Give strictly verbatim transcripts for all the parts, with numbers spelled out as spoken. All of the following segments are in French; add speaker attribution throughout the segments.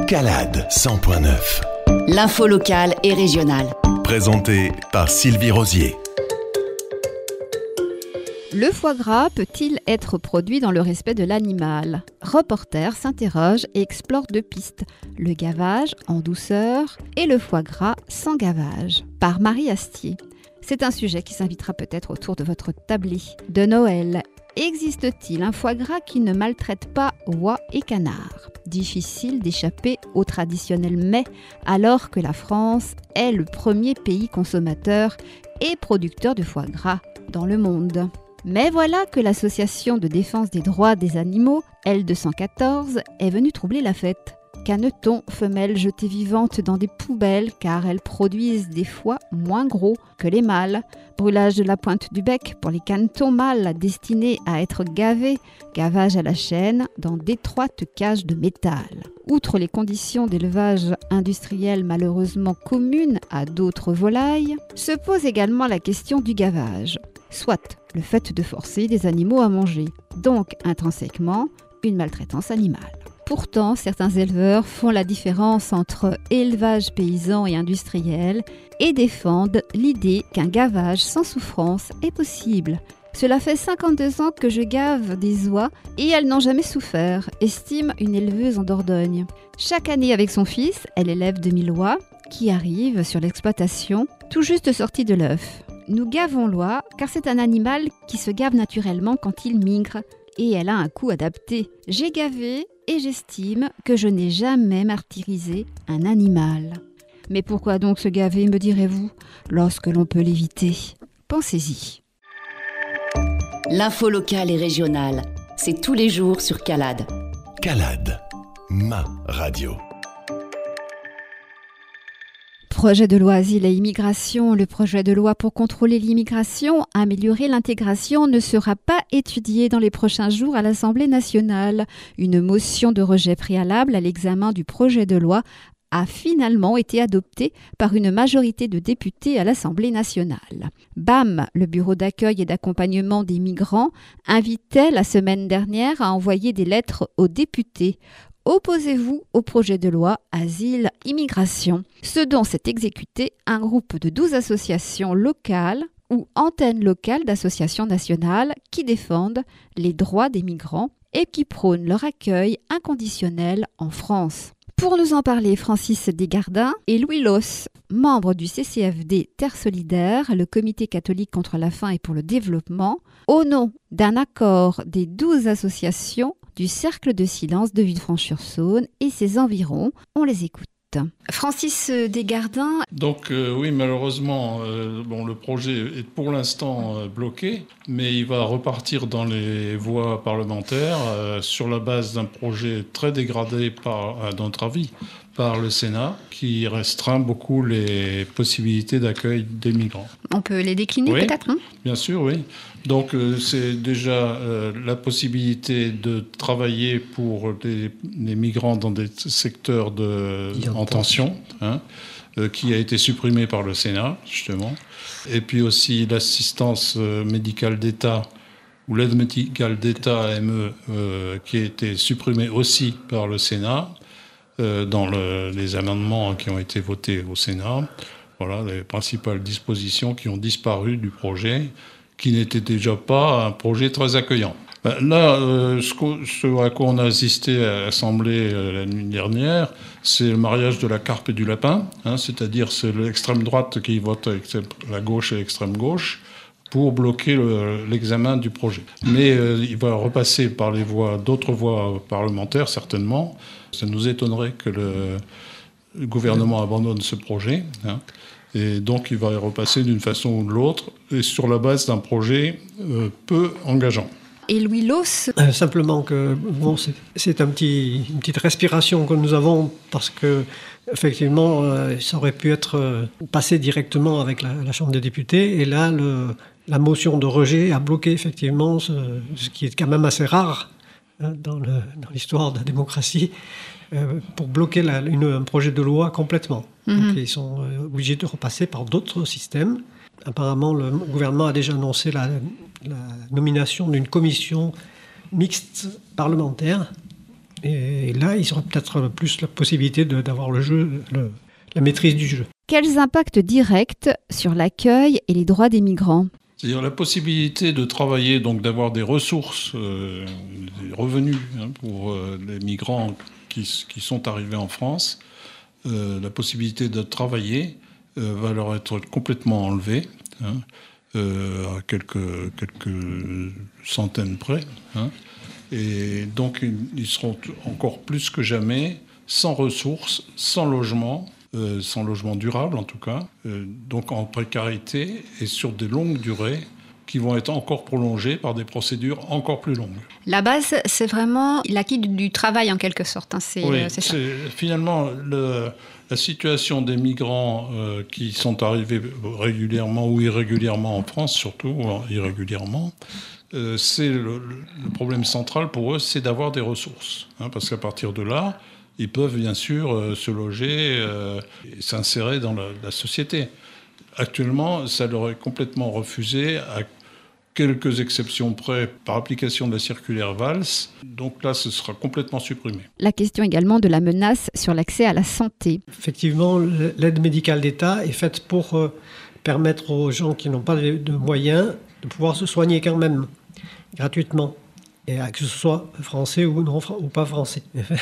Speaker 1: Calade cent point neuf.
Speaker 2: L'info locale et régionale.
Speaker 1: Présenté par Sylvie Rosier.
Speaker 3: Le foie gras peut-il être produit dans le respect de l'animal ? Reporter s'interroge et explore deux pistes, le gavage en douceur et le foie gras sans gavage, par Marie Astier. C'est un sujet qui s'invitera peut-être autour de votre tablé de Noël. Existe-t-il un foie gras qui ne maltraite pas oies et canards ? Difficile d'échapper au traditionnel mets, alors que la France est le premier pays consommateur et producteur de foie gras dans le monde. Mais voilà que l'association de défense des droits des animaux, L deux cent quatorze, est venue troubler la fête. Canetons, femelles jetées vivantes dans des poubelles car elles produisent des foies moins gros que les mâles. Brûlage de la pointe du bec pour les canetons mâles destinés à être gavés. Gavage à la chaîne dans d'étroites cages de métal. Outre les conditions d'élevage industriel malheureusement communes à d'autres volailles, se pose également la question du gavage. Soit le fait de forcer des animaux à manger, donc intrinsèquement une maltraitance animale. Pourtant, certains éleveurs font la différence entre élevage paysan et industriel et défendent l'idée qu'un gavage sans souffrance est possible. Cela fait cinquante-deux ans que je gave des oies et elles n'ont jamais souffert, estime une éleveuse en Dordogne. Chaque année avec son fils, elle élève deux mille oies qui arrivent sur l'exploitation tout juste sorties de l'œuf. Nous gavons l'oie car c'est un animal qui se gave naturellement quand il migre et elle a un coût adapté. J'ai gavé et j'estime que je n'ai jamais martyrisé un animal. Mais pourquoi donc se gaver, me direz-vous, lorsque l'on peut l'éviter ? Pensez-y.
Speaker 2: L'info locale et régionale, c'est tous les jours sur Calade.
Speaker 1: Calade, ma radio.
Speaker 3: Projet de loi Asile et Immigration, le projet de loi pour contrôler l'immigration, améliorer l'intégration ne sera pas étudié dans les prochains jours à l'Assemblée nationale. Une motion de rejet préalable à l'examen du projet de loi a finalement été adoptée par une majorité de députés à l'Assemblée nationale. B A M, le bureau d'accueil et d'accompagnement des migrants, invitait la semaine dernière à envoyer des lettres aux députés. Opposez-vous au projet de loi Asile-Immigration, ce dont s'est exécuté un groupe de douze associations locales ou antennes locales d'associations nationales qui défendent les droits des migrants et qui prônent leur accueil inconditionnel en France. Pour nous en parler, Francis Desgardins et Louis Loss, membres du C C F D Terre Solidaire, le Comité catholique contre la faim et pour le développement, au nom d'un accord des douze associations du Cercle de Silence de Villefranche-sur-Saône et ses environs. On les écoute. Francis Desgardins.
Speaker 4: Donc euh, oui, malheureusement, euh, bon, le projet est pour l'instant euh, bloqué, mais il va repartir dans les voies parlementaires euh, sur la base d'un projet très dégradé, par, à notre avis, par le Sénat, qui restreint beaucoup les possibilités d'accueil des migrants.
Speaker 3: On peut les décliner
Speaker 4: oui,
Speaker 3: peut-être, hein ?
Speaker 4: Bien sûr, oui. Donc euh, c'est déjà euh, la possibilité de travailler pour les, les migrants dans des secteurs de, en tension, hein, euh, qui a été supprimé par le Sénat, justement. Et puis aussi l'assistance euh, médicale d'État, ou l'aide médicale d'État A M E, euh, qui a été supprimée aussi par le Sénat, euh, dans le, les amendements qui ont été votés au Sénat. Voilà les principales dispositions qui ont disparu du projet, qui n'était déjà pas un projet très accueillant. Ben là, euh, ce, ce à quoi on a assisté à l'Assemblée euh, la nuit dernière, c'est le mariage de la carpe et du lapin, hein, c'est-à-dire c'est l'extrême droite qui vote avec la gauche et l'extrême gauche pour bloquer le, l'examen du projet. Mais euh, il va repasser par les voies, d'autres voies parlementaires, certainement. Ça nous étonnerait que le, le gouvernement abandonne ce projet, hein. Et donc, il va y repasser d'une façon ou de l'autre, et sur la base d'un projet euh, peu engageant.
Speaker 3: Et Louis Loss
Speaker 5: euh, Simplement que bon, c'est, c'est un petit, une petite respiration que nous avons, parce que effectivement, euh, ça aurait pu être euh, passé directement avec la, la Chambre des députés, et là, le, la motion de rejet a bloqué effectivement ce, ce qui est quand même assez rare hein, dans, le, dans l'histoire de la démocratie, euh, pour bloquer la, une, un projet de loi complètement. Mmh. Donc ils sont euh, obligés de repasser par d'autres systèmes. Apparemment, le gouvernement a déjà annoncé la, la nomination d'une commission mixte parlementaire Et là, il y aura peut-être plus la possibilité de, d'avoir le jeu, le, la maîtrise du jeu.
Speaker 3: Quels impacts directs sur l'accueil et les droits des migrants ?
Speaker 4: C'est-à-dire la possibilité de travailler, donc d'avoir des ressources, euh, des revenus hein, pour euh, les migrants qui, qui sont arrivés en France. Euh, la possibilité de travailler euh, va leur être complètement enlevée, hein, euh, à quelques, quelques centaines près. Hein. Et donc ils seront encore plus que jamais sans ressources, sans logement, euh, sans logement durable en tout cas, euh, donc en précarité et sur des longues durées qui vont être encore prolongées par des procédures encore plus longues.
Speaker 6: La base, c'est vraiment l'acquis du, du travail en quelque sorte. Hein, c'est,
Speaker 4: oui,
Speaker 6: euh, c'est ça.
Speaker 4: C'est, finalement, le, la situation des migrants euh, qui sont arrivés régulièrement ou irrégulièrement en France, surtout irrégulièrement, euh, c'est le, le problème central pour eux, c'est d'avoir des ressources. Hein, parce qu'à partir de là, ils peuvent bien sûr euh, se loger euh, et s'insérer dans la, la société. Actuellement, ça leur est complètement refusé à quelques exceptions près par application de la circulaire Valls. Donc là, ce sera complètement supprimé.
Speaker 3: La question également de la menace sur l'accès à la santé.
Speaker 5: Effectivement, l'aide médicale d'État est faite pour euh, permettre aux gens qui n'ont pas de, de moyens de pouvoir se soigner quand même, gratuitement, et que ce soit français ou, non, ou pas français.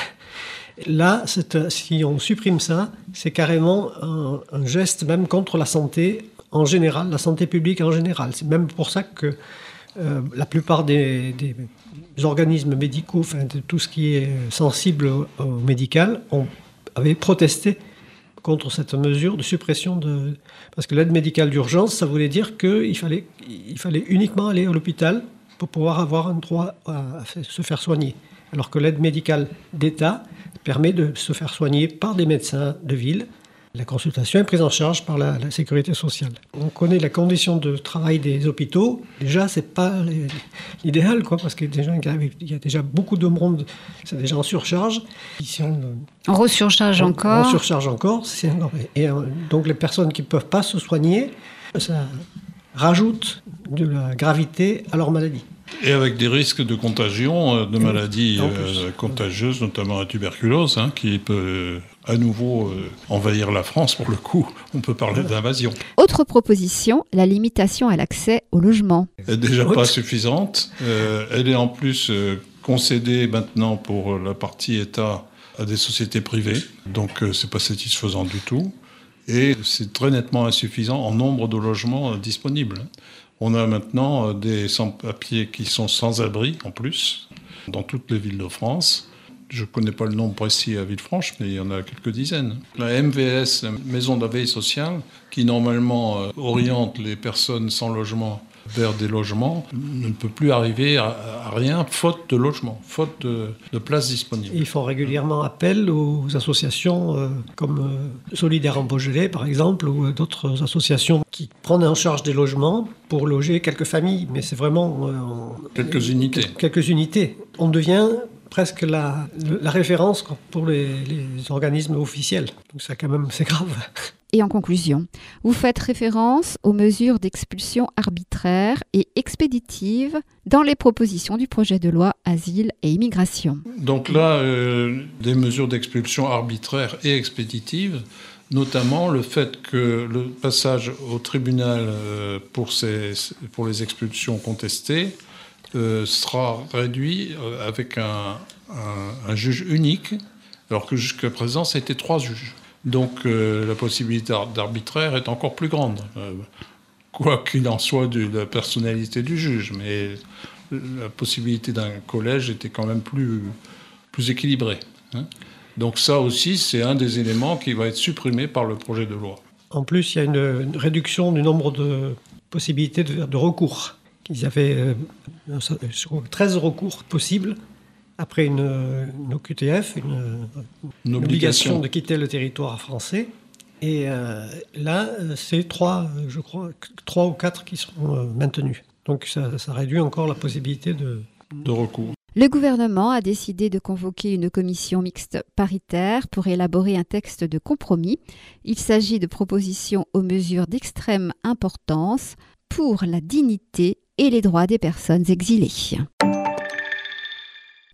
Speaker 5: Là, c'est, si on supprime ça, c'est carrément un, un geste même contre la santé en général, la santé publique en général. C'est même pour ça que euh, la plupart des, des organismes médicaux, enfin de tout ce qui est sensible au, au médical, ont, avaient protesté contre cette mesure de suppression de... Parce que l'aide médicale d'urgence, ça voulait dire qu'il fallait, il fallait uniquement aller à l'hôpital pour pouvoir avoir un droit à, à se faire soigner. Alors que l'aide médicale d'État permet de se faire soigner par des médecins de ville. La consultation est prise en charge par la, la sécurité sociale. On connaît la condition de travail des hôpitaux. Déjà, ce n'est pas les, l'idéal, quoi, parce qu'il y, il y a déjà beaucoup de monde, c'est déjà en surcharge. Ici, on,
Speaker 6: on resurcharge on, encore.
Speaker 5: On surcharge encore. C'est, et, et donc, les personnes qui ne peuvent pas se soigner, ça rajoute de la gravité à leur maladie.
Speaker 4: Et avec des risques de contagion, de maladies euh, contagieuses, notamment la tuberculose, hein, qui peut euh, à nouveau euh, envahir la France, pour le coup. On peut parler d'invasion.
Speaker 3: Autre proposition, la limitation à l'accès au logement.
Speaker 4: Elle n'est déjà pas suffisante. Euh, elle est en plus euh, concédée maintenant pour la partie État à des sociétés privées. Donc euh, ce n'est pas satisfaisant du tout. Et c'est très nettement insuffisant en nombre de logements euh, disponibles. On a maintenant des sans-papiers qui sont sans abri, en plus, dans toutes les villes de France. Je ne connais pas le nombre précis à Villefranche, mais il y en a quelques dizaines. La M V S, la Maison de la veille sociale, qui normalement euh, oriente les personnes sans logement vers des logements, ne peut plus arriver à, à rien, faute de logement, faute de, de places disponibles.
Speaker 5: Ils font régulièrement appel aux associations euh, comme euh, Solidaires en Beaujolais, par exemple, ou euh, d'autres associations qui prennent en charge des logements pour loger quelques familles, mais c'est vraiment... Euh,
Speaker 4: quelques euh, unités.
Speaker 5: Quelques unités. On devient presque la, la référence pour les, les organismes officiels. Donc ça, quand même, c'est grave.
Speaker 3: Et en conclusion, vous faites référence aux mesures d'expulsion arbitraires et expéditives dans les propositions du projet de loi Asile et Immigration.
Speaker 4: Donc là, euh, des mesures d'expulsion arbitraires et expéditives, notamment le fait que le passage au tribunal euh, pour, ces, pour les expulsions contestées euh, sera réduit euh, avec un, un, un juge unique, alors que jusqu'à présent, c'était trois juges. Donc euh, la possibilité d'arbitraire est encore plus grande, euh, quoi qu'il en soit de la personnalité du juge, mais la possibilité d'un collège était quand même plus, plus équilibrée. Hein. Donc ça aussi, c'est un des éléments qui va être supprimé par le projet de loi.
Speaker 5: En plus, il y a une, une réduction du nombre de possibilités de, de recours. Ils avaient euh, treize recours possibles. Après une, une O Q T F, une, une, une obligation de quitter le territoire français. Et euh, là, c'est trois, je crois, trois ou quatre qui seront euh, maintenus. Donc ça, ça réduit encore la possibilité de,
Speaker 4: de recours.
Speaker 3: Le gouvernement a décidé de convoquer une commission mixte paritaire pour élaborer un texte de compromis. Il s'agit de propositions aux mesures d'extrême importance pour la dignité et les droits des personnes exilées.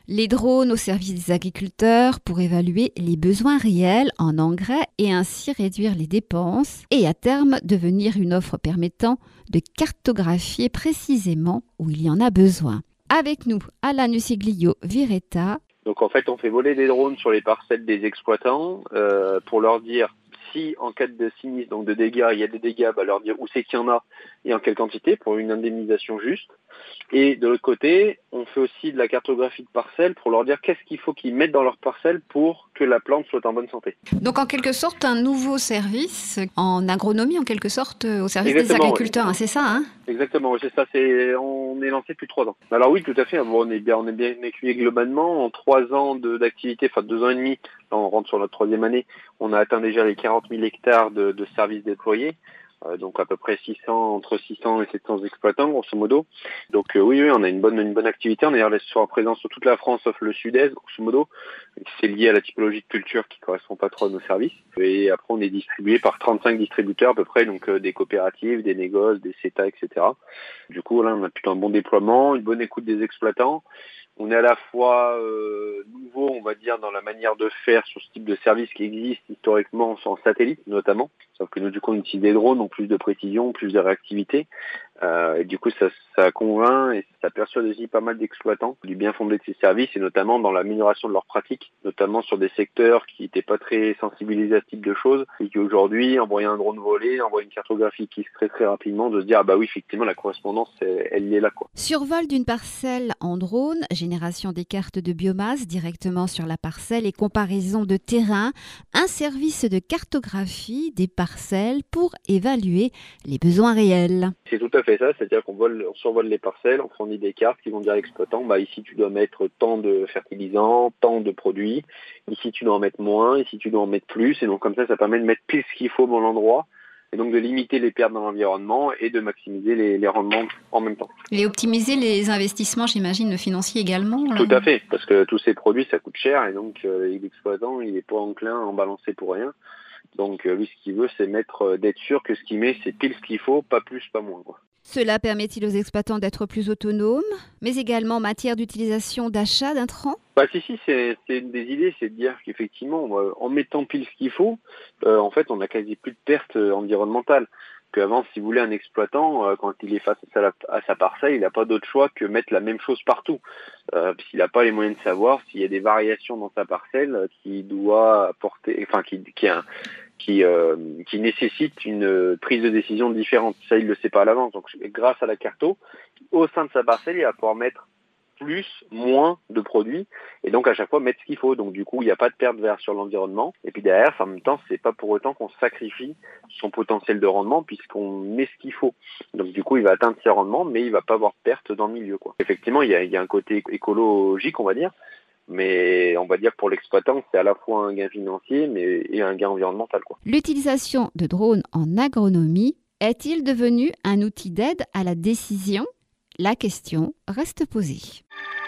Speaker 3: Les drones au service des agriculteurs pour évaluer les besoins réels en engrais et ainsi réduire les dépenses et à terme devenir une offre permettant de cartographier précisément où il y en a besoin. Avec nous, Alain Nuciglio Vireta.
Speaker 7: Donc en fait, on fait voler des drones sur les parcelles des exploitants euh, pour leur dire si en cas de sinistre, donc de dégâts, il y a des dégâts, bah leur dire où c'est qu'il y en a et en quelle quantité pour une indemnisation juste. Et de l'autre côté, on fait aussi de la cartographie de parcelles pour leur dire qu'est-ce qu'il faut qu'ils mettent dans leur parcelle pour que la plante soit en bonne santé.
Speaker 6: Donc en quelque sorte un nouveau service en agronomie, en quelque sorte au service
Speaker 7: Exactement,
Speaker 6: des agriculteurs,
Speaker 7: oui.
Speaker 6: hein, c'est ça hein
Speaker 7: Exactement, oui, c'est ça. C'est, on est lancé depuis trois ans. Alors oui, tout à fait. On est bien, on est bien écuyer globalement. En trois ans de, d'activité, enfin deux ans et demi, là on rentre sur notre troisième année, on a atteint déjà les quarante mille hectares de, de services déployés. Euh, donc à peu près six cents, entre six cents et sept cents exploitants, grosso modo. Donc euh, oui, oui, on a une bonne, une bonne activité. On est d'ailleurs sur présence sur toute la France, sauf le sud-est, grosso modo. C'est lié à la typologie de culture qui correspond pas trop à nos services. Et après, on est distribué par trente-cinq distributeurs à peu près, donc euh, des coopératives, des négoces, des C E T A, et cetera. Du coup, là, on a plutôt un bon déploiement, une bonne écoute des exploitants. On est à la fois euh, nouveau, on va dire, dans la manière de faire sur ce type de service qui existe historiquement en satellite, notamment. Sauf que nous, du coup, on utilise des drones, donc plus de précision, plus de réactivité. Euh, et du coup, ça, ça convainc et ça persuade aussi pas mal d'exploitants du bien fondé de ces services, et notamment dans l'amélioration de leurs pratiques, notamment sur des secteurs qui n'étaient pas très sensibilisés à ce type de choses, et qui aujourd'hui, en voyant un drone voler, en voyant une cartographie qui se crée très rapidement, de se dire, ah bah oui, effectivement, la correspondance, elle, elle est là, quoi.
Speaker 3: Survol d'une parcelle en drone, génération des cartes de biomasse directement sur la parcelle et comparaison de terrain, un service de cartographie des parcelles pour évaluer les besoins réels.
Speaker 7: C'est tout à fait ça, c'est-à-dire qu'on vole, on survole les parcelles, on fournit des cartes qui vont dire à l'exploitant, bah ici tu dois mettre tant de fertilisants, tant de produits, ici tu dois en mettre moins, ici tu dois en mettre plus, et donc comme ça, ça permet de mettre pile ce qu'il faut au bon endroit, et donc de limiter les pertes dans l'environnement et de maximiser les, les rendements en même temps.
Speaker 6: Et optimiser les investissements, j'imagine, financiers également là.
Speaker 7: Tout à fait, parce que tous ces produits, ça coûte cher, et donc euh, l'exploitant, il n'est pas enclin à en balancer pour rien. Donc euh, lui, ce qu'il veut, c'est mettre, euh, d'être sûr que ce qu'il met, c'est pile ce qu'il faut, pas plus, pas moins, quoi.
Speaker 3: Cela permet-il aux exploitants d'être plus autonomes, mais également en matière d'utilisation d'achat d'intrants ?
Speaker 7: Bah si, si, c'est, c'est une des idées, c'est de dire qu'effectivement, euh, en mettant pile ce qu'il faut, euh, en fait, on a quasi plus de pertes euh, environnementales. Qu'avant, si vous voulez, un exploitant, euh, quand il est face à, la, à sa parcelle, il n'a pas d'autre choix que mettre la même chose partout. Euh, puisqu'il n'a pas les moyens de savoir s'il y a des variations dans sa parcelle euh, qui doit apporter, enfin, qui, qui a un, qui, euh, qui nécessite une prise de décision différente. Ça, il le sait pas à l'avance. Donc, grâce à la carto, au sein de sa parcelle, il va pouvoir mettre plus, moins de produits, et donc à chaque fois mettre ce qu'il faut. Donc du coup, il n'y a pas de perte vers sur l'environnement. Et puis derrière, en même temps, c'est pas pour autant qu'on sacrifie son potentiel de rendement, puisqu'on met ce qu'il faut. Donc du coup, il va atteindre ses rendements, mais il va pas avoir de perte dans le milieu, quoi. Effectivement, il y a, il y a un côté écologique, on va dire, mais on va dire que pour l'exploitant, c'est à la fois un gain financier, mais et un gain environnemental, quoi.
Speaker 3: L'utilisation de drones en agronomie est-il devenu un outil d'aide à la décision ? La question reste posée.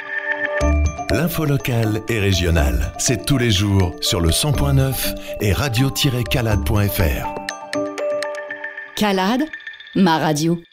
Speaker 1: L'info locale et régionale, c'est tous les jours sur le cent point neuf et radio tiret calade point f r.
Speaker 2: Calade, ma radio.